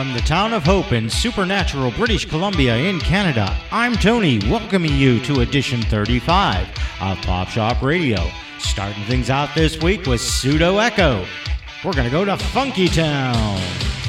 From the town of Hope in Supernatural, British Columbia in Canada, I'm Tony, welcoming you to edition 35 of Pop Shop Radio. Starting things out this week with Pseudo Echo. We're going to go to Funky Town.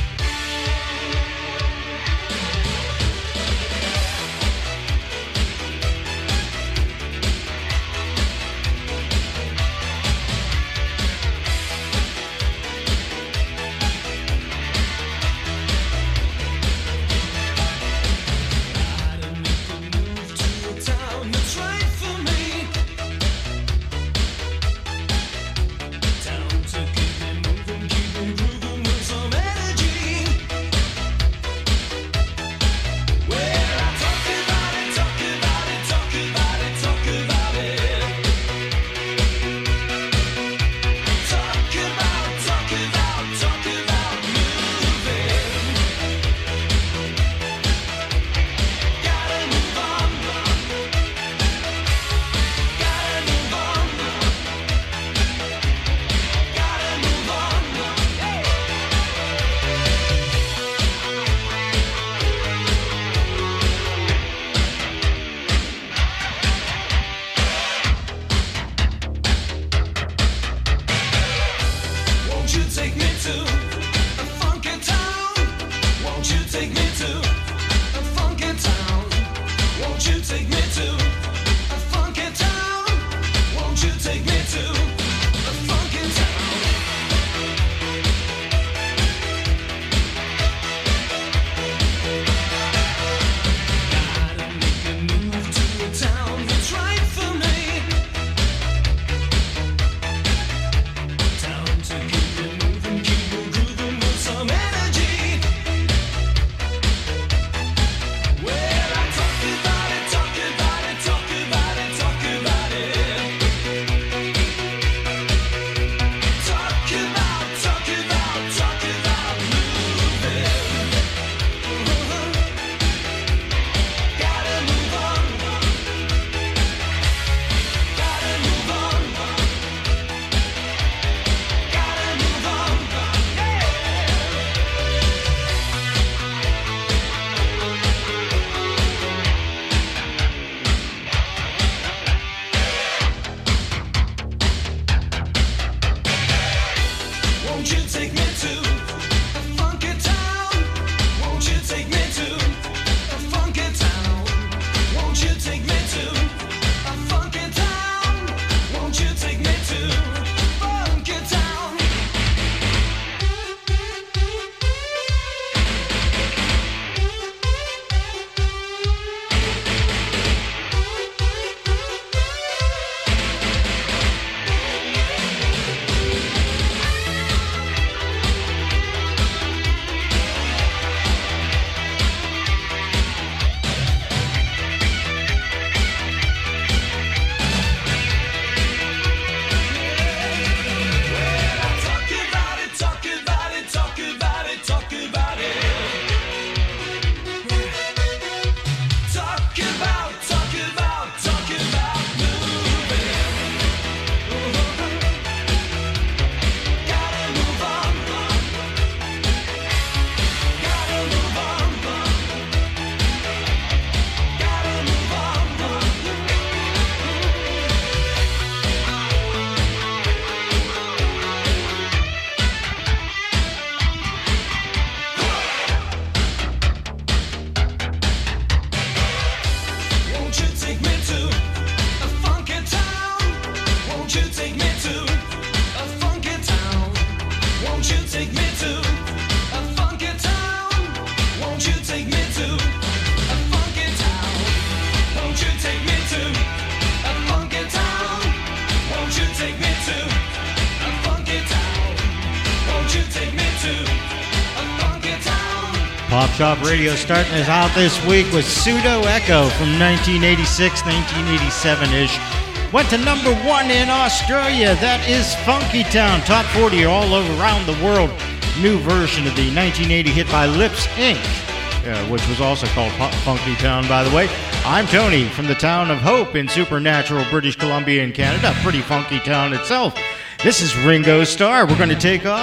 Pop Shop Radio starting us out this week with Pseudo Echo from 1986, 1987-ish. Went to number 1 in Australia. That is Funky Town. Top 40 all around the world. New version of the 1980 hit by Lips Inc., which was also called Funky Town, by the way. I'm Tony from the town of Hope in Supernatural, British Columbia in Canada. Pretty funky town itself. This is Ringo Starr. We're going to take off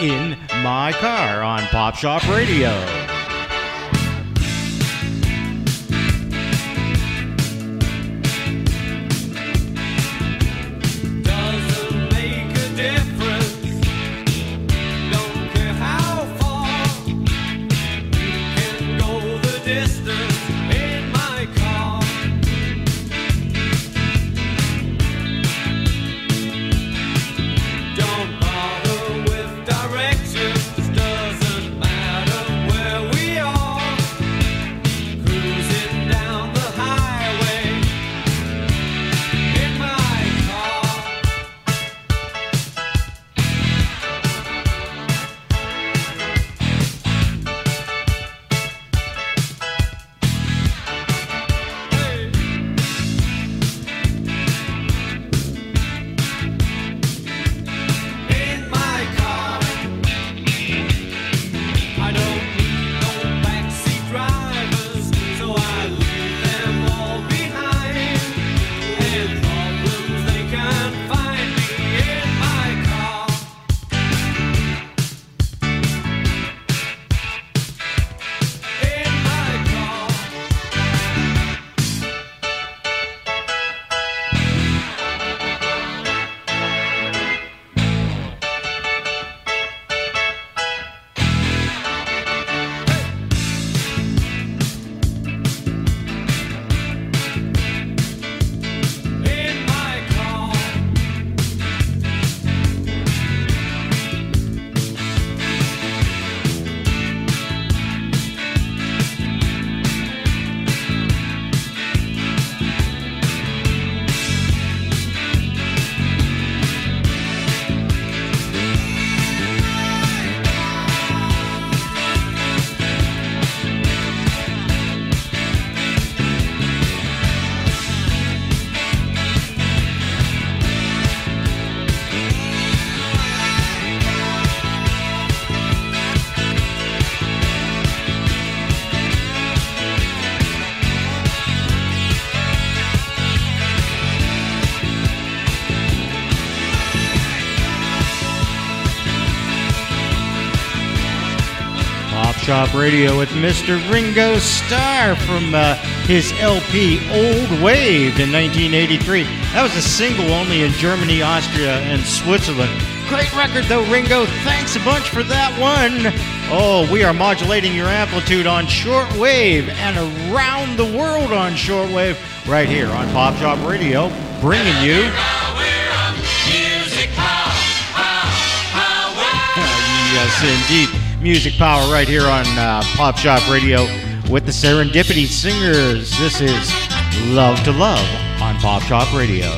In My Car on Pop Shop Radio. Shop Radio with Mr. Ringo Starr from his LP Old Wave in 1983. That was a single only in Germany, Austria, and Switzerland. Great record though, Ringo. Thanks a bunch for that one. Oh, we are modulating your amplitude on shortwave and around the world on shortwave right here on Pop Shop Radio, bringing you yes, indeed. Music power right here on Pop Shop Radio with the Serendipity Singers. This is Love to Love on Pop Shop Radio.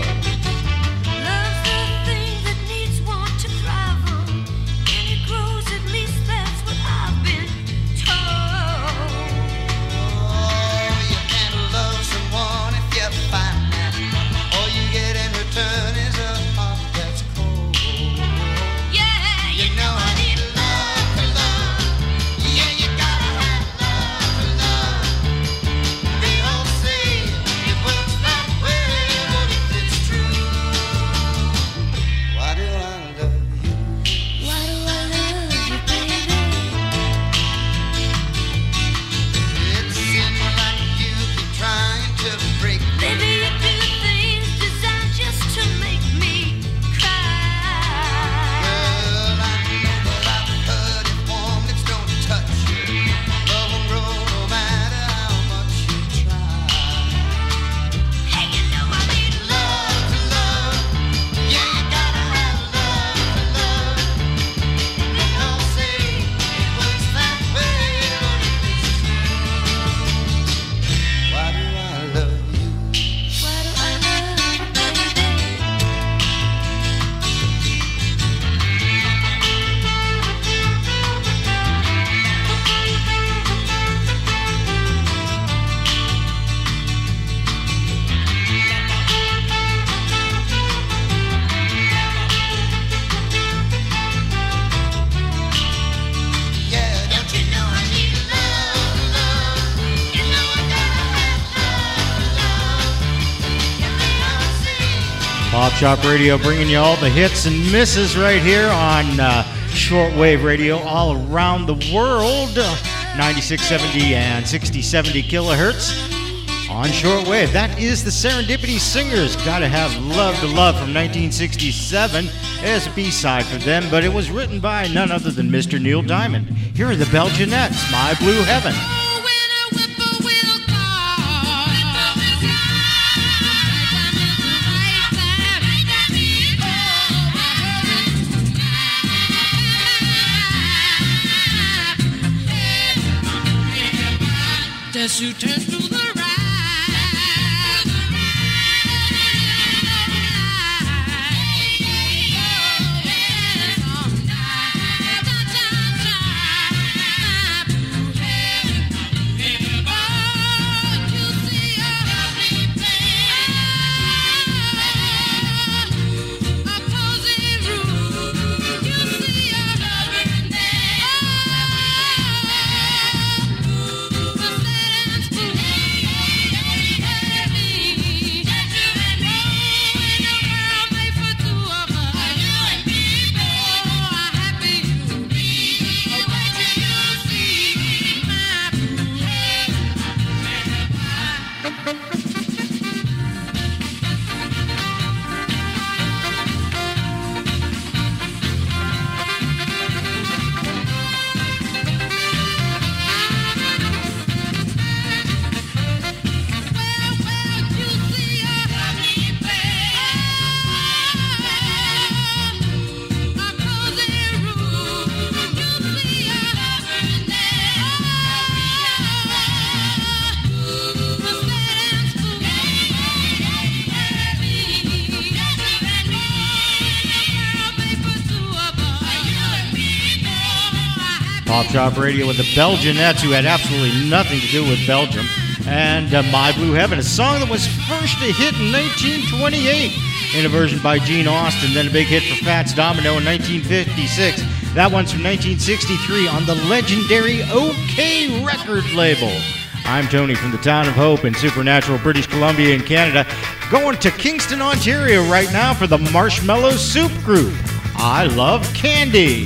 Pop Shop Radio bringing you all the hits and misses right here on shortwave radio all around the world. 9670 and 6070 kilohertz on shortwave. That is the Serendipity Singers. Gotta Have Love to Love from 1967 as a B-side for them, but it was written by none other than Mr. Neil Diamond. Here are the Belgianettes, My Blue Heaven. As you turn to the right, Pop Shop Radio with the Belgianettes, who had absolutely nothing to do with Belgium, and My Blue Heaven, a song that was first a hit in 1928 in a version by Gene Austin, then a big hit for Fats Domino in 1956. That one's from 1963 on the legendary OK record label. I'm Tony from the town of Hope in Supernatural, British Columbia in Canada, going to Kingston, Ontario right now for the Marshmallow Soup Group. I Love Candy.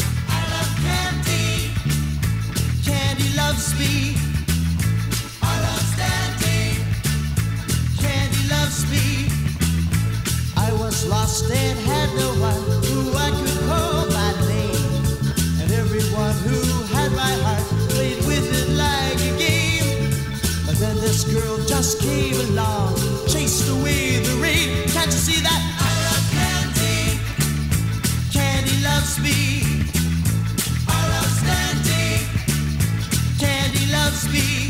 Loves me. I love Sandy. Candy loves me. I was lost and had no one who I could call by name. And everyone who had my heart played with it like a game. But then this girl just came along, chased away the rain. Can't you see that? I love Candy. Candy loves me. I love Sandy. Candy loves me.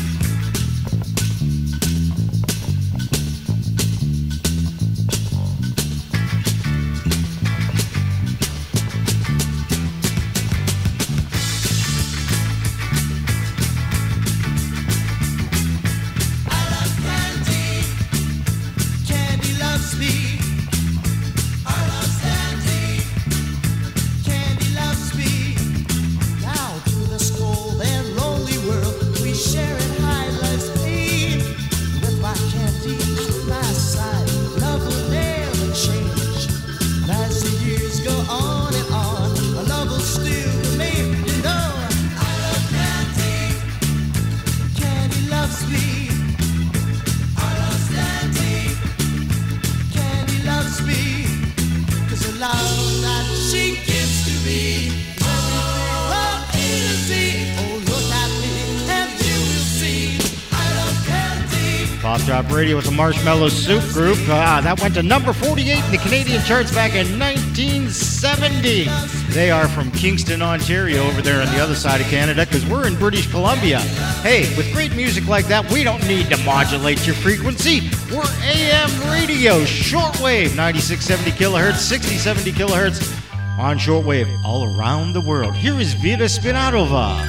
I love Candy. Candy loves me. I love Sandy. Candy loves me. Now to this cold and lonely world we share and hide life's pain. With my Candy at my side, love will never change. And as the years go on and on, our love will still remain. You know, I love Candy. Candy loves me. I love Sandy. Candy loves me. 'Cause the love that she gives to me, everything from A to Z. Oh, look at me and you will see. I love Candy. Pop Shop Radio with the Marshmallow Soup Group. That went to number 48 in the Canadian charts back in 1970. They are from Kingston, Ontario, over there on the other side of Canada, because we're in British Columbia. Hey, with great music like that, we don't need to modulate your frequency. We're AM radio, shortwave, 9670 kilohertz, 6070 kilohertz on shortwave all around the world. Here is Vida Spinatova.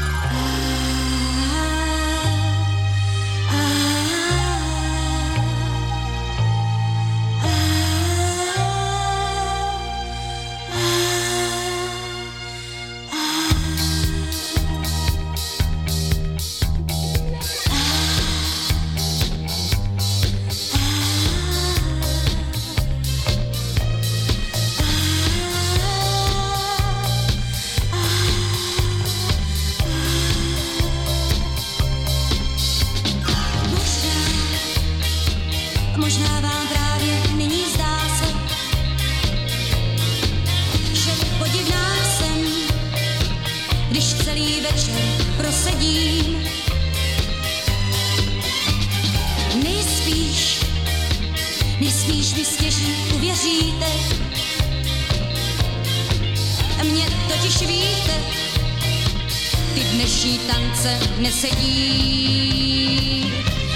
Možná vám právě nyní zdá se, že podivná jsem, když celý večer prosedím. Nejspíš mi stěží uvěříte, mně totiž víte, ty dnešní tance nesedí.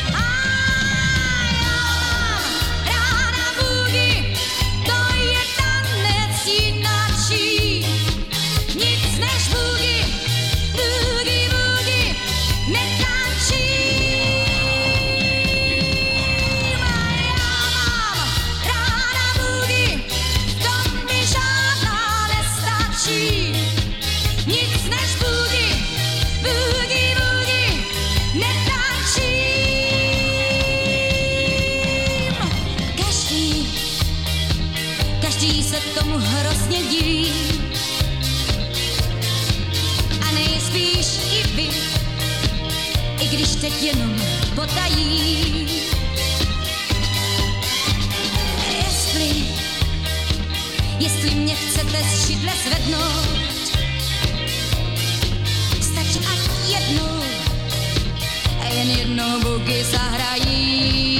Teď jenom potají. Jestli mě chcete z židle zvednout, stačí ať jednou, jen jednou bugy zahrají.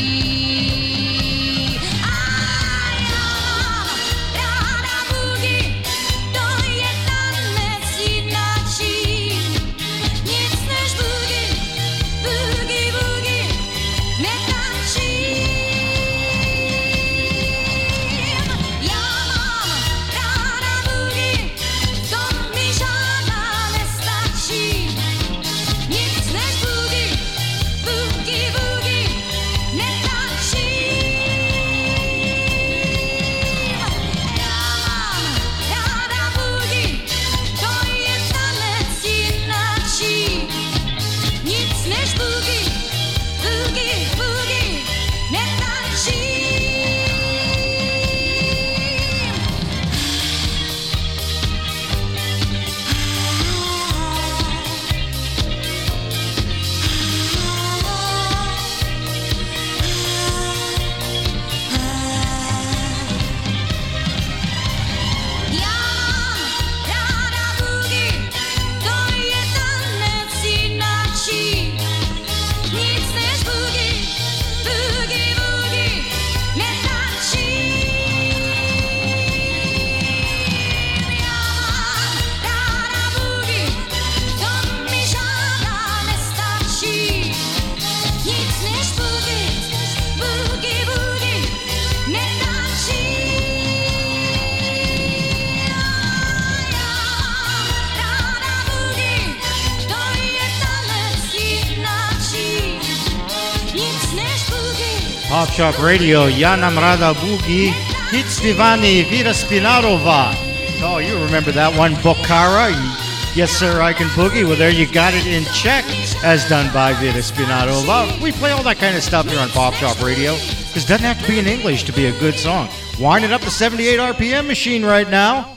Pop Shop Radio, Ja Nam Rada Boogie, hits Divani, Vida Spinarova. Oh, you remember that one, Bokhara? Yes, sir, I can boogie. Well, there you got it in Czech, as done by Vida Spinarova. We play all that kind of stuff here on Pop Shop Radio, because it doesn't have to be in English to be a good song. Winding up the 78 RPM machine right now.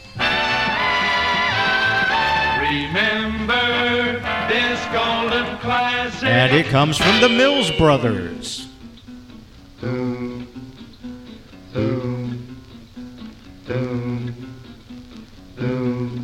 Remember this golden classic. And it comes from the Mills Brothers. Doom, doom, doom, doom.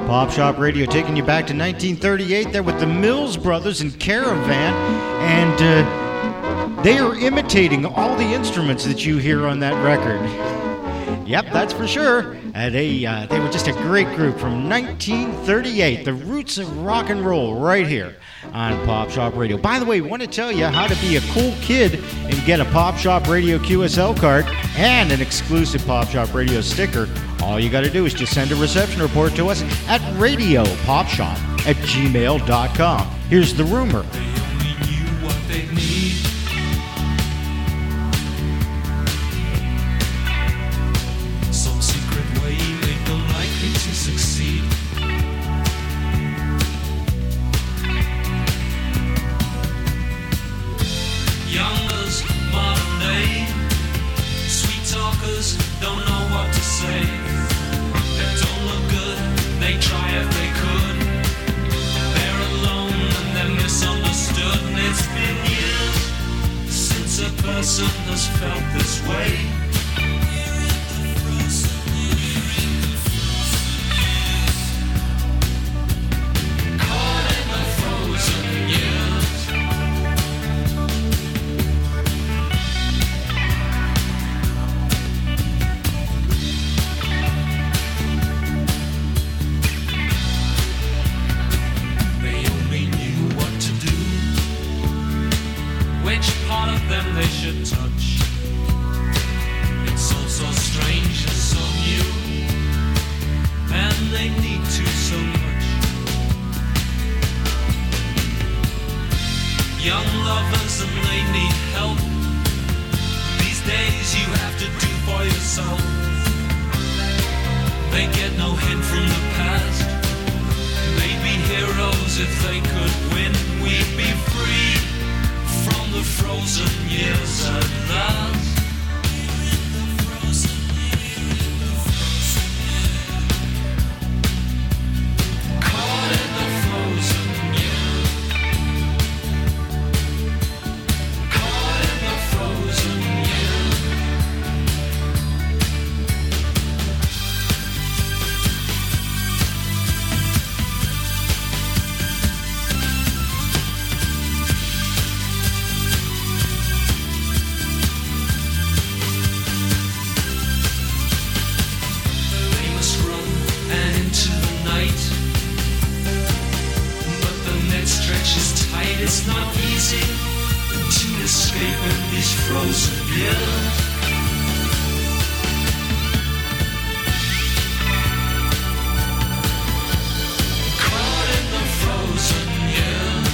Pop Shop Radio taking you back to 1938 there with the Mills Brothers and Caravan, and they are imitating all the instruments that you hear on that record. Yep, that's for sure. They were just a great group from 1938, the roots of rock and roll right here on Pop Shop Radio. By the way, want to tell you how to be a cool kid and get a Pop Shop Radio QSL card and an exclusive Pop Shop Radio sticker. All you got to do is just send a reception report to us at radiopopshop@gmail.com. Here's the rumor. They only knew what they need. Some secret way made them likely to succeed. Youngers, modern day, sweet talkers don't know what to say. They don't look good, they try if they could. They're alone and they're misunderstood. And it's been years since a person has felt this way. Caught in the frozen years. They only knew what to do, which part of them they should touch. It's all so strange and so new, and they need to so much. Young lovers and they need help. These days you have to do for yourself. They get no hint from the past. They'd be heroes if they could win. We'd be free from the frozen years at last. Caught in the frozen years. Caught in the frozen years. They must run and into the night, but the net stretches tight. It's not easy to escape in these frozen years. Caught in the frozen years.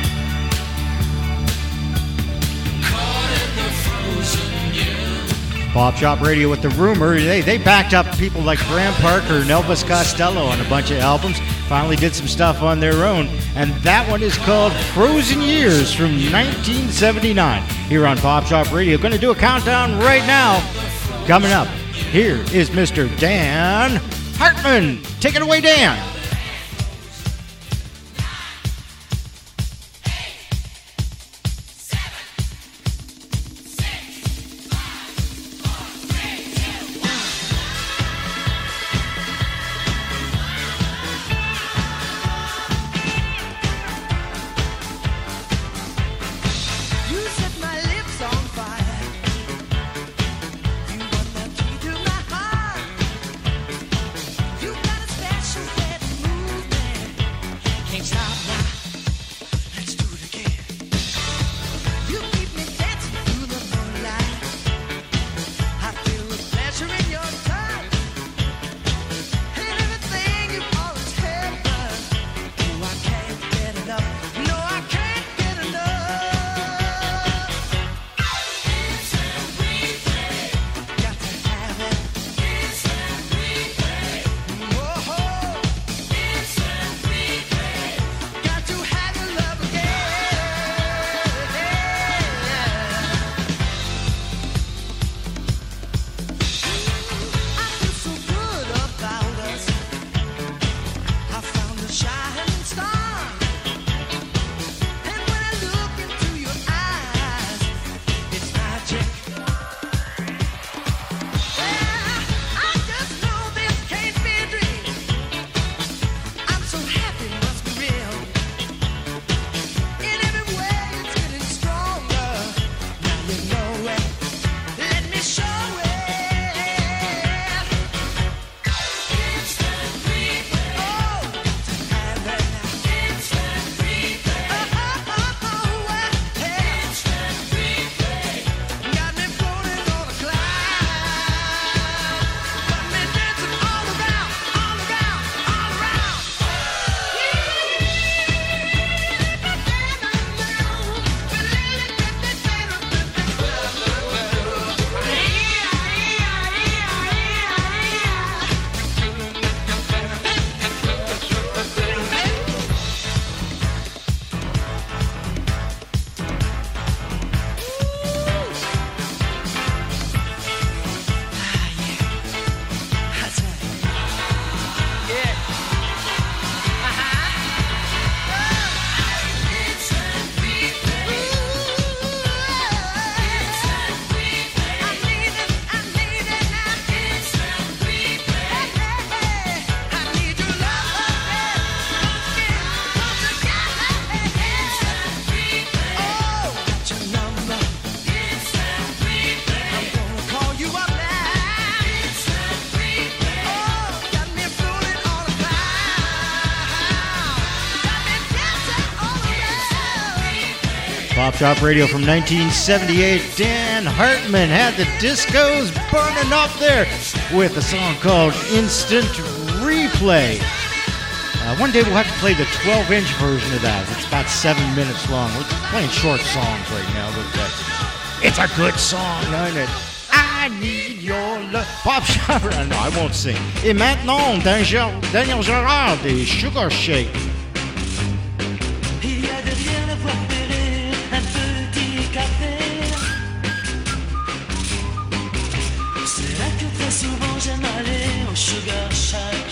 Caught in the frozen years. Pop Shop Radio with the rumor. They backed up people like Graham Parker and Elvis Costello on a bunch of albums. Finally did some stuff on their own. And that one is called Frozen Years from 1979 here on Pop Shop Radio. Going to do a countdown right now. Coming up, here is Mr. Dan Hartman. Take it away, Dan. You set my lips on fire. You want the key to my heart. You got a special way to Pop Shop Radio from 1978. Dan Hartman had the discos burning up there with a song called Instant Replay. One day we'll have to play the 12-inch version of that. It's about 7 minutes long. We're playing short songs right now, but it's a good song, isn't it? I need your love. Pop Shop. No, I won't sing. Et maintenant, Daniel Gérard des Sugar Shake. Il y a derrière la voie ferrée un petit café. C'est là que très souvent j'aime aller au Sugar Shack.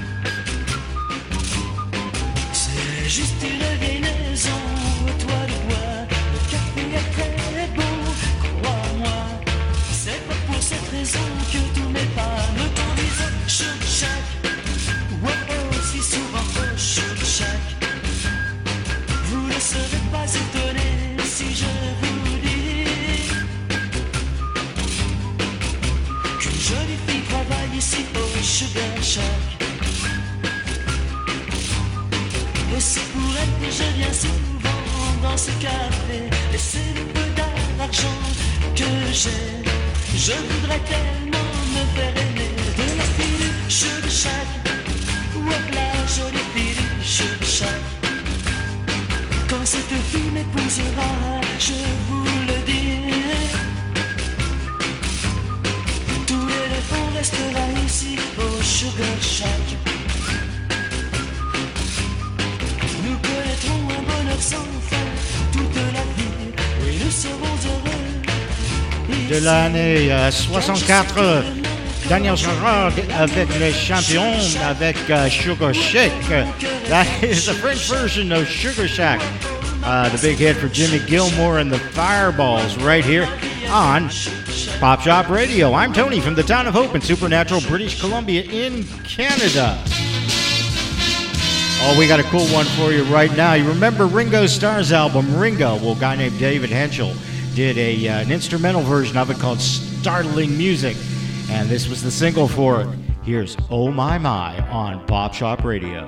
C'est juste une vieille maison au toit de bois. Le café est très bon, crois-moi. C'est pas pour cette raison que tous mes pas me conduisent au Sugar Shack. Oh oh, si souvent au Sugar Shack. Vous ne serez pas étonné si je vous dis qu'une jolie fille travaille ici au Sugar Shack. Et c'est pour elle que je viens souvent dans ce café. Et c'est le peu d'argent que j'ai. Je voudrais tellement me faire aimer de la fille du Sugar Shack. Ou la jolie fille du Sugar Shack. Quand cette fille m'épousera, je vous le dis, tout l'éléphant restera ici au Sugar Shack. Nous connaîtrons un bonheur sans fin toute la vie, oui nous serons heureux. De l'année 64, Daniel Gérard avec les champions avec Sugar Shake. That is the French version of Sugar Shack. The big hit for Jimmy Gilmore and the Fireballs right here on Pop Shop Radio. I'm Tony from the town of Hope in Supernatural, British Columbia in Canada. Oh, we got a cool one for you right now. You remember Ringo Starr's album, Ringo? Well, a guy named David Henschel did an instrumental version of it called Startling Music. And this was the single for it. Here's Oh My My on Pop Shop Radio.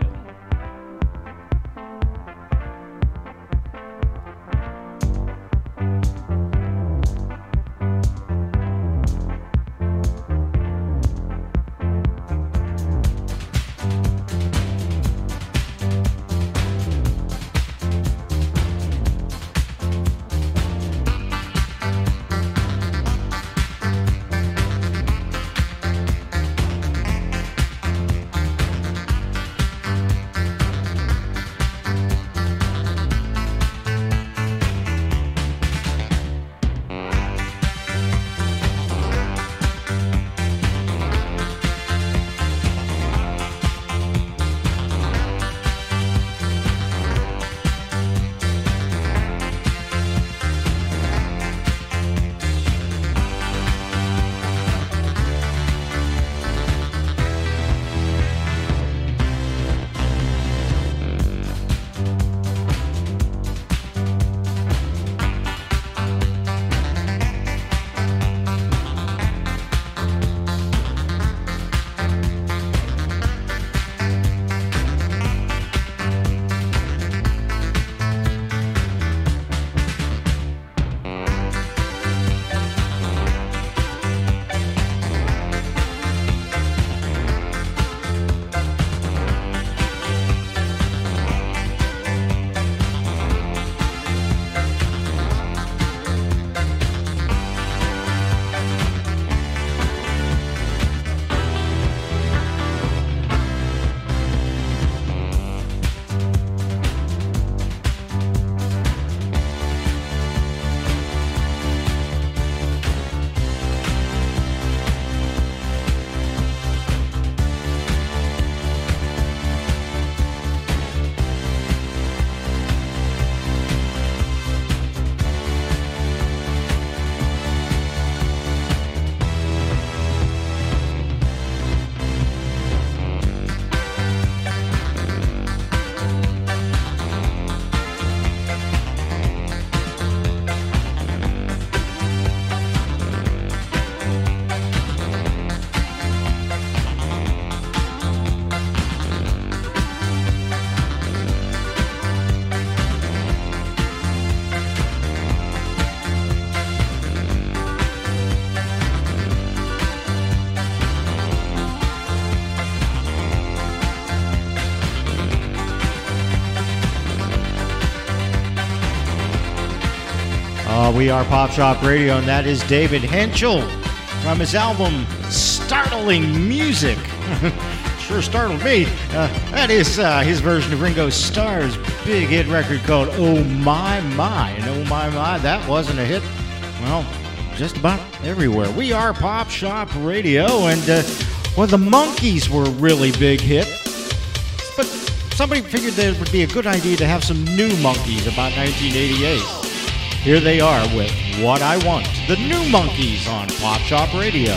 We Are Pop Shop Radio, and that is David Henschel from his album Startling Music. Sure startled me. That is his version of Ringo Starr's big hit record called Oh My My. And oh my my, that wasn't a hit, well, just about everywhere. We Are Pop Shop Radio, and well, the Monkees were a really big hit, but somebody figured that it would be a good idea to have some new Monkees about 1988. Here they are with What I Want, the new Monkees on Pop Shop Radio.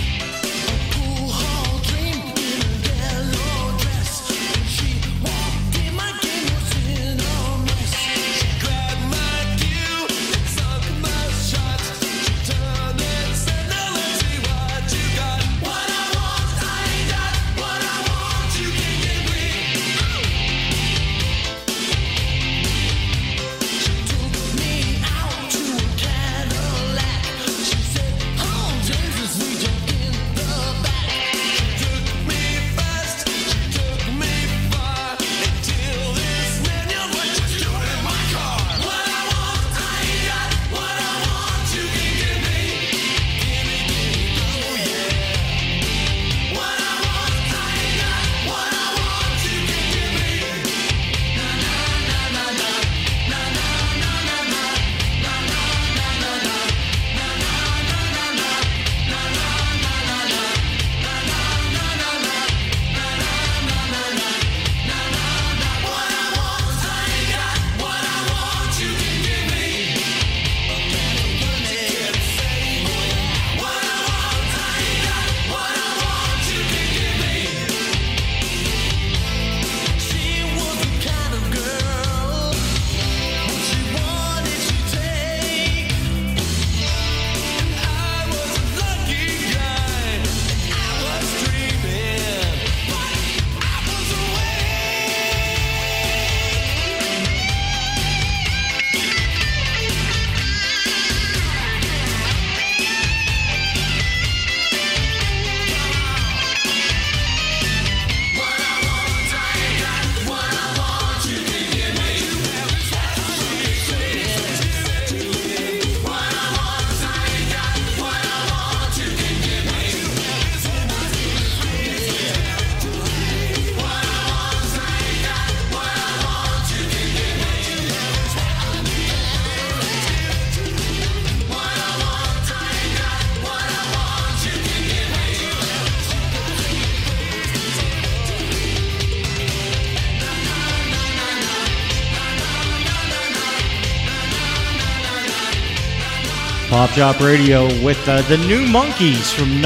Pop Shop Radio with the new Monkees from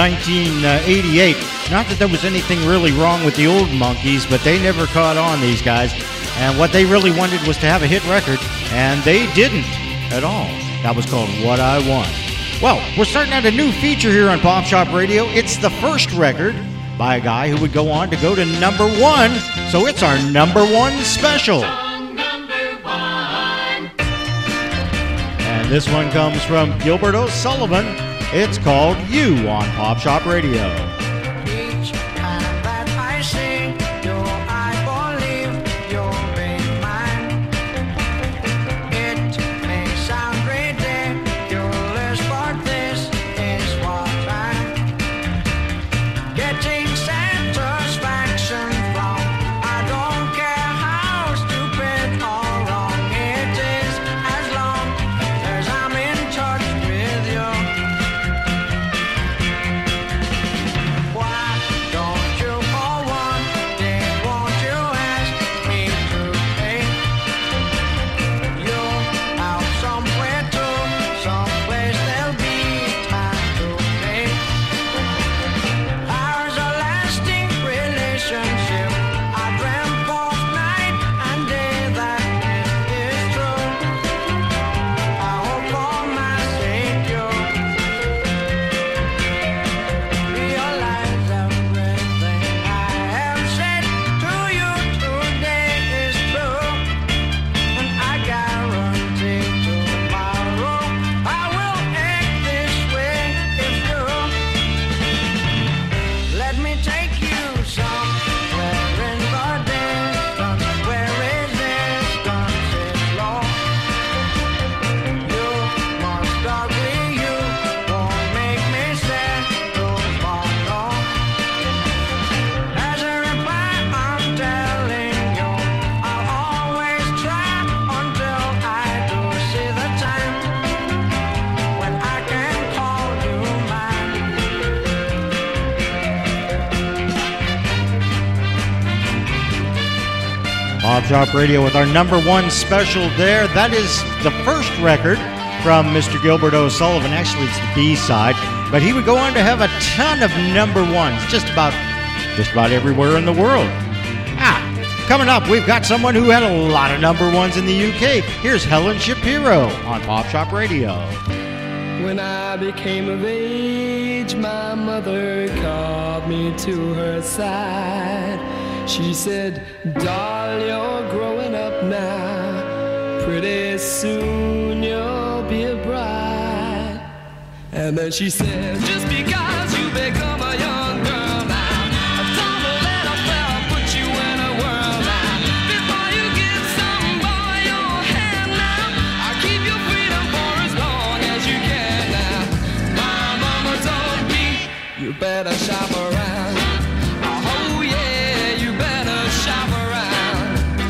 1988. Not that there was anything really wrong with the old Monkees, but they never caught on, these guys. And what they really wanted was to have a hit record, and they didn't at all. That was called What I Want. Well, we're starting out a new feature here on Pop Shop Radio. It's the first record by a guy who would go on to go to number one, so it's our number one special. This one comes from Gilbert O'Sullivan. It's called You on Pop Shop Radio. Each time that I sing, I believe you'll be mine. It may sound ridiculous, but this is what I'm getting satisfaction from. I don't care how stupid or wrong it is, as long as I'm in touch with you. Bob Shop Radio with our number one special there. That is the first record from Mr. Gilbert O'Sullivan. Actually, it's the B-side. But he would go on to have a ton of number ones, just about everywhere in the world. Coming up, we've got someone who had a lot of number ones in the UK. Here's Helen Shapiro on Pop Shop Radio. When I became of age, my mother called me to her side. She said, "Doll, you're growing up now. Pretty soon you'll be a bride." And then she said, "Just because you become a young girl now, don't let a fella put you in a whirl now. Before you give some boy your hand now, I'll keep your freedom for as long as you can now." My mama told me, "You better shop around. Oh yeah, you better shop around.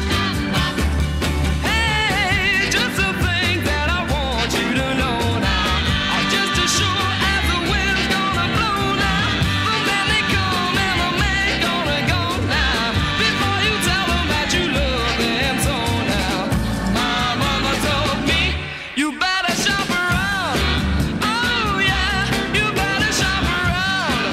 Hey, just a thing that I want you to know now. I'm just as sure as the wind's gonna blow now. The man they come and the man gonna go now. Before you tell them that you love them so now." My mama told me, "You better shop around. Oh yeah, you better shop around.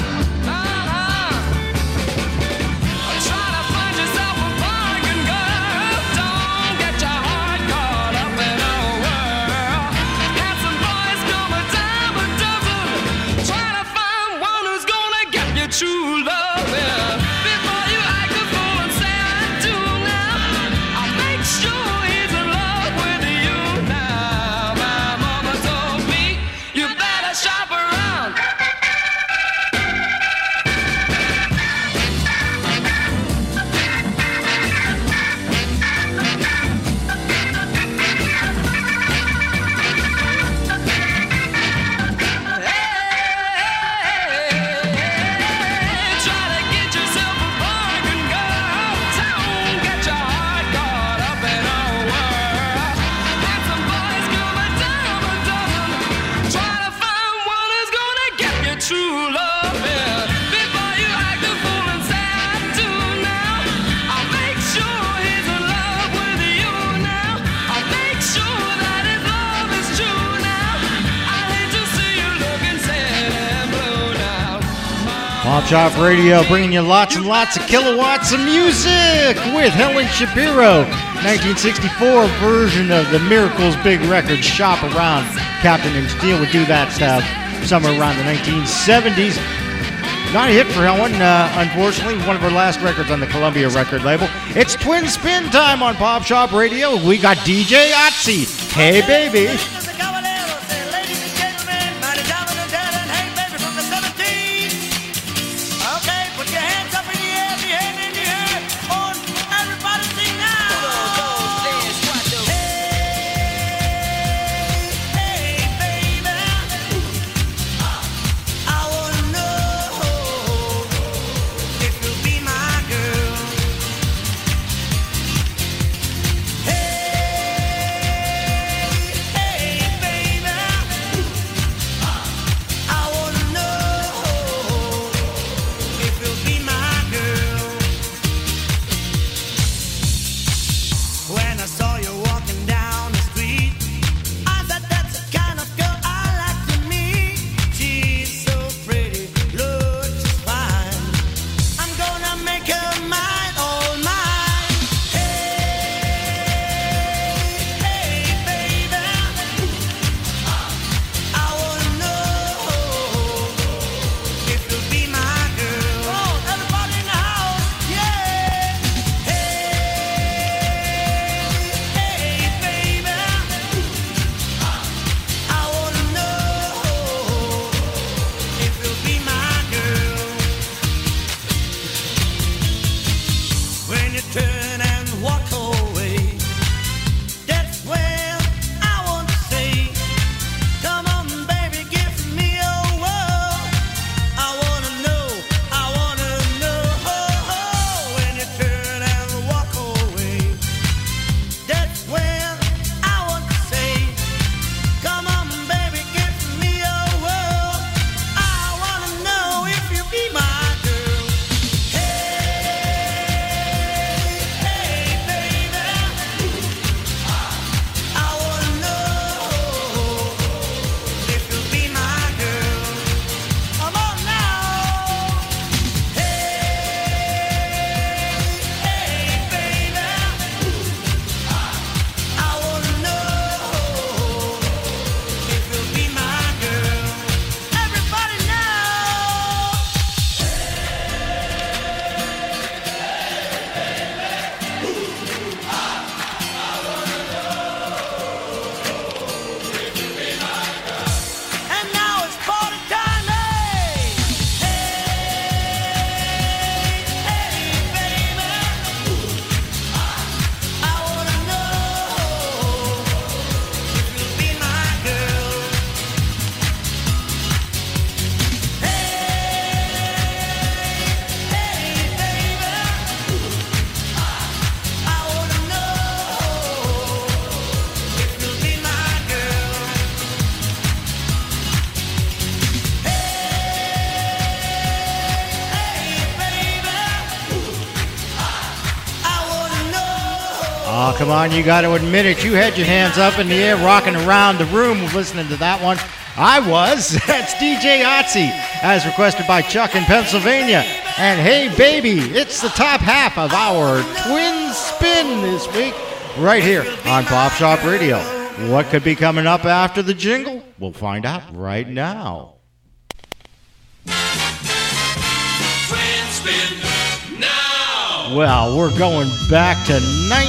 Try to find yourself a bargain girl. Don't get your heart caught up in a whirl. Handsome boys come a dime a dozen. Try to find one who's gonna get you true love. Before you act a fool and say I do now, I'll make sure he's in love with you now." My mama told me, "You better shop around." Try to get yourself a bargain girl. Don't get your heart caught up in a whirl. Handsome boys come a dime a dozen. Try to find one who's gonna get you true love. Before you act a fool and say I do now, I'll make sure he's in love with you now. I'll make sure that his love is true now. I hate to see you looking sad and blue now. Pop Shop Radio bringing you lots and lots of kilowatts of music with Helen Shapiro. 1964 version of the Miracles' big record, Shop Around. Captain and Steel would do that somewhere around the 1970s. Not a hit for Helen, unfortunately. One of her last records on the Columbia record label. It's Twin Spin time on Pop Shop Radio. We got DJ Otzi. Hey, baby. Ladies and gentlemen, mighty diamond and dad and hey baby from the 70s. Okay, put your hands up in the air, the hand in the air. On, everybody sing now. Hey, baby, I wanna know if you'll be my girl. Hey, baby, I wanna know if you'll be my girl. When I saw you walking down the street, I said that's the kind of girl I like to meet. She's so pretty, looks just fine. I'm gonna make her mine, all mine. Hey, baby, I wanna know if you'll be my girl. Oh, everybody in the house, yeah. Hey, baby, I wanna know if you'll be my girl. When you turn and walk away, that's when I want to say, come on, baby, give me a whirl. I wanna know. When you turn and walk away, that's when I want to say, come on, baby, give me a whirl. I wanna know if you be my girl. Hey, Oh, come on, you got to admit it. You had your hands up in the air, rocking around the room listening to that one. I was. That's DJ Otzi, as requested by Chuck in Pennsylvania. And hey, baby, it's the top half of our Twin Spin this week, right here on Pop Shop Radio. What could be coming up after the jingle? We'll find out right now. Twin Spin now! Well, we're going back to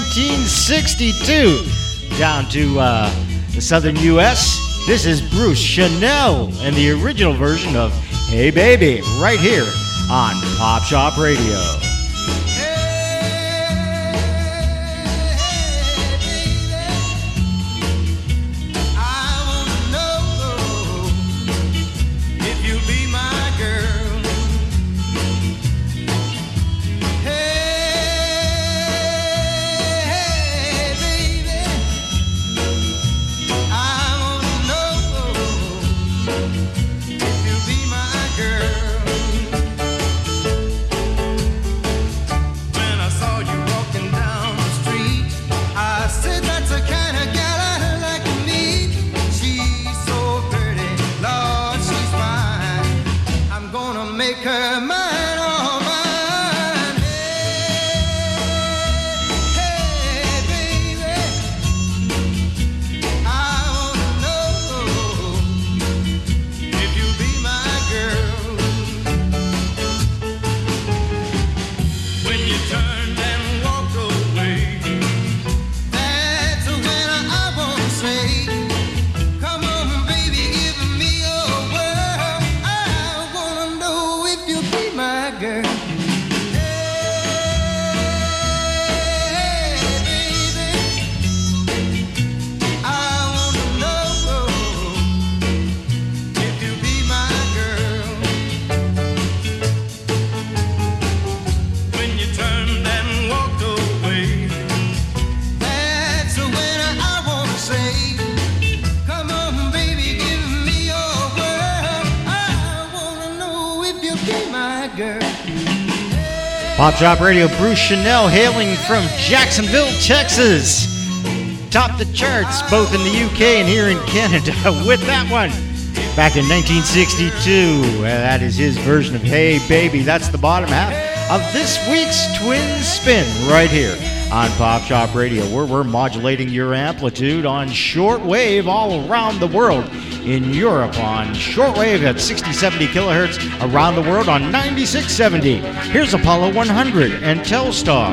1962, down to the southern U.S. This is Bruce Chanel and the original version of Hey Baby, right here on Pop Shop Radio. Pop Shop Radio, Bruce Chanel, hailing from Jacksonville, Texas. Topped the charts both in the UK and here in Canada with that one. Back in 1962, that is his version of Hey Baby. That's the bottom half of this week's Twin Spin right here on Pop Shop Radio, where we're modulating your amplitude on shortwave all around the world. In Europe on shortwave at 60-70 kilohertz, around the world on 9670. Here's Apollo 100 and Telstar.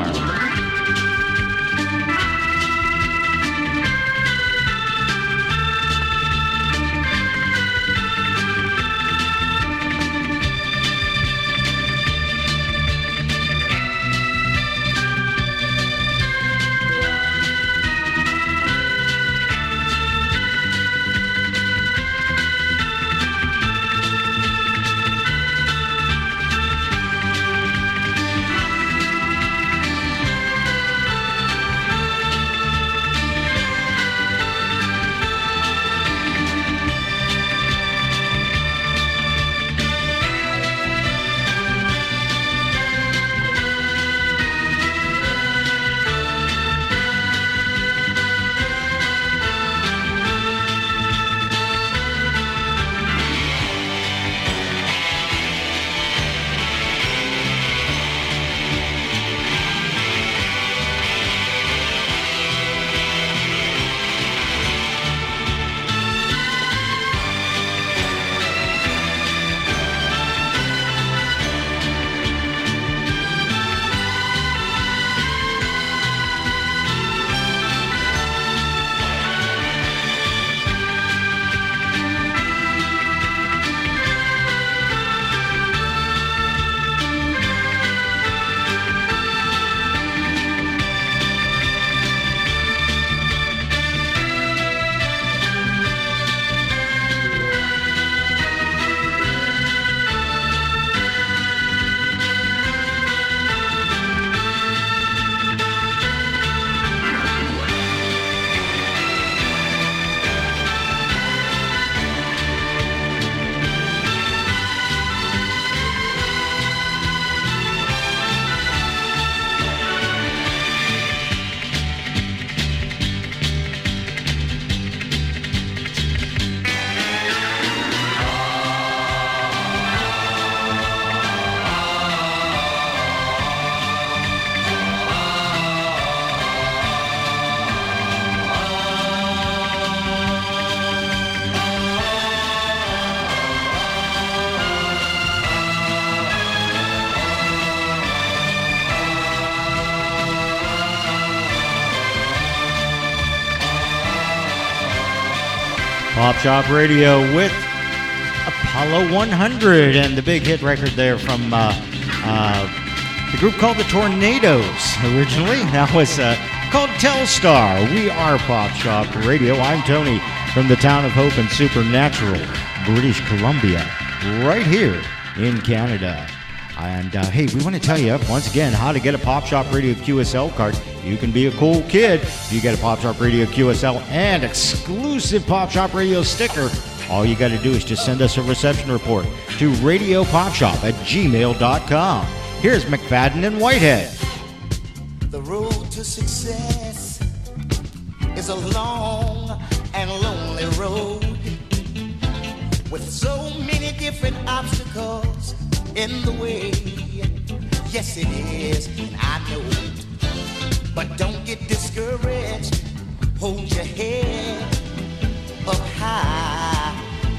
Pop Shop Radio with Apollo 100 and the big hit record there from the group called the Tornadoes originally. That was called Telstar. We are Pop Shop Radio. I'm Tony from the town of Hope and Supernatural, British Columbia, right here in Canada. And hey, we want to tell you once again how to get a Pop Shop Radio QSL card. You can be a cool kid if you get a Pop Shop Radio QSL and exclusive Pop Shop Radio sticker. All you got to do is just send us a reception report to radiopopshop@gmail.com. Here's McFadden and Whitehead. The road to success is a long and lonely road with so many different obstacles in the way. Yes, it is, and I know it. But don't get discouraged. Hold your head up high,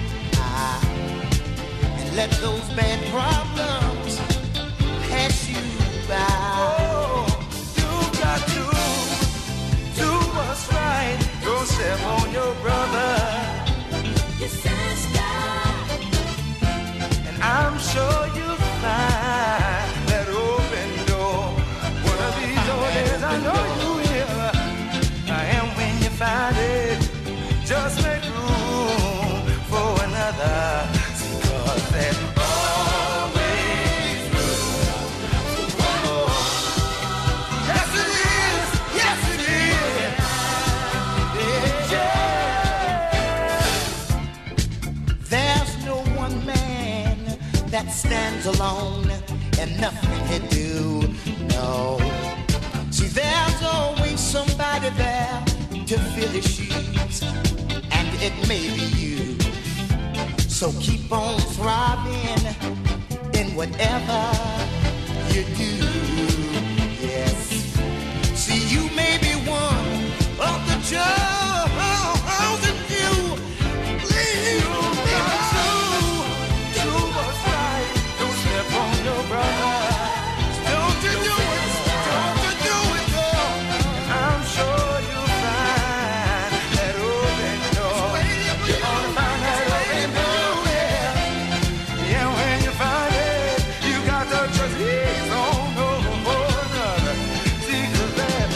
and let those bad problems pass you by. Oh, you got to do what's right. Don't step on your brother, your sister, and I'm sure you'll find that open door. One of these days, I know you will. And when you find it, just make room for another. Because there's always room for one more. Yes, it is. Yes, it is. Yeah. There's no one man that stands alone and nothing he do. No. See, there's always somebody there to fill his shoes, and it may be you. So keep on thriving in whatever you do. Yes. See, you may be one of the chosen few. Please do what's right. Don't step on your brother. Don't you do it. Don't you do it, girl. I'm sure you'll find that open door. You're gonna find that open door. Yeah, when you find it, you got to trust He's on over for another. See, 'cause there's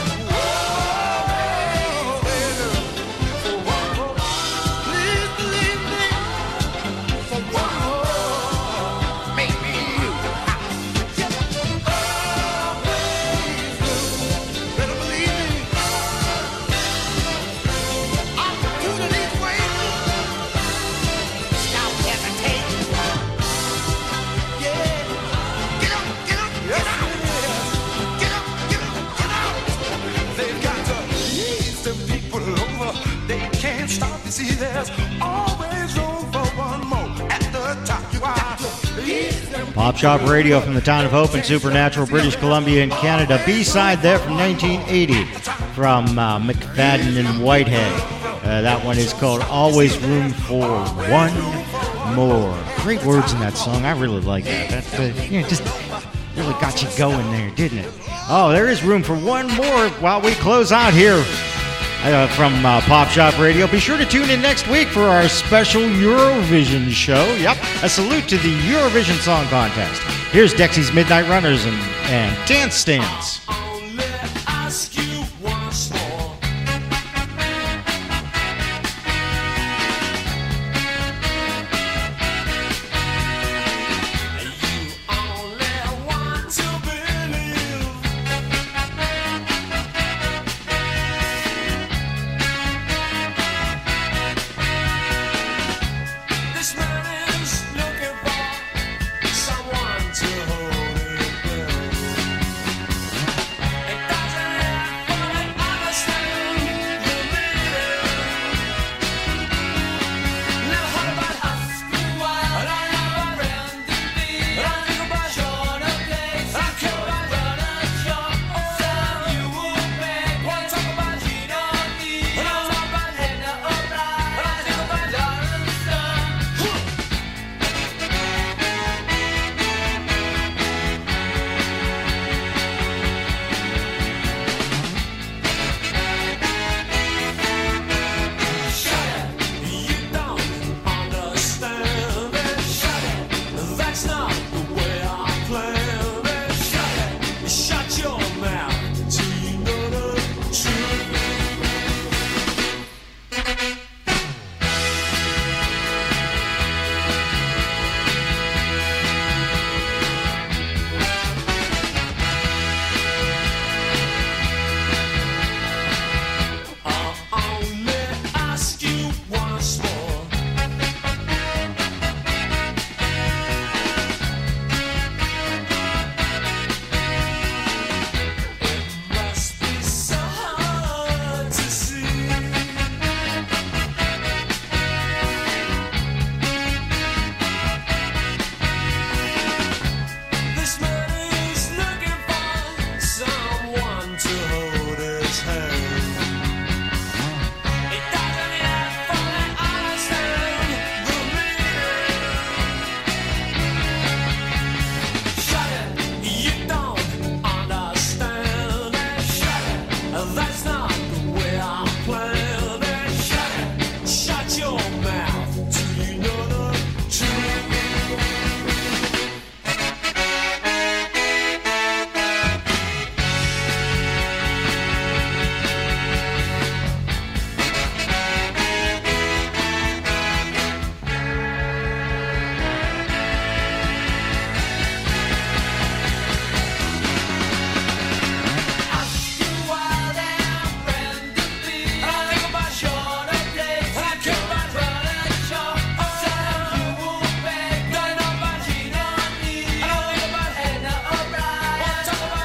always room for one more. Please believe me, for one more. Maybe you. Always room. Better believe me. Opportunities waiting. Stop hesitating. Yeah. Get up, get up, get out. Get up, get up, get out. They've got to ease the people over. They can't stop. You see, there's always room for one more. At the top, you are. Ease them. Pop Shop Radio from the town of Hope and Supernatural, British Columbia in Canada. B-side there from 1980 from McFadden and Whitehead. That one is called Always Room for One More. Great words in that song. I really like that. That just really got you going there, didn't it? Oh, there is room for one more while we close out here from Pop Shop Radio. Be sure to tune in next week for our special Eurovision show. Yep, a salute to the Eurovision Song Contest. Here's Dexy's Midnight Runners and Dance Stands. Only ask you once more. You only want to believe. This man is looking for someone to hold him down.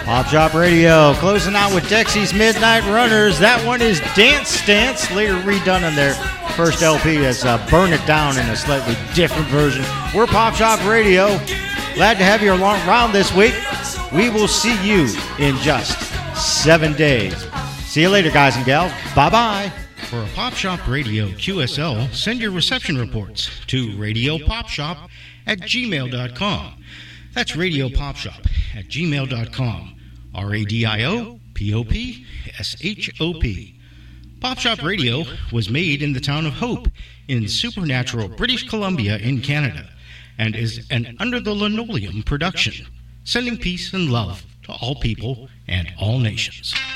Pop Shop Radio, closing out with Dexy's Midnight Runners. That one is Dance Dance, later redone on their first LP as Burn It Down in a slightly different version. We're Pop Shop Radio. Glad to have you around this week. We will see you in just 7 days. See you later, guys and gals. Bye-bye. For a Pop Shop Radio QSL, send your reception reports to radiopopshop@gmail.com. That's radiopopshop@gmail.com. RADIOPOPSHOP. Pop Shop Radio was made in the town of Hope in supernatural British Columbia in Canada and is an Under the Linoleum production, sending peace and love to all people and all nations.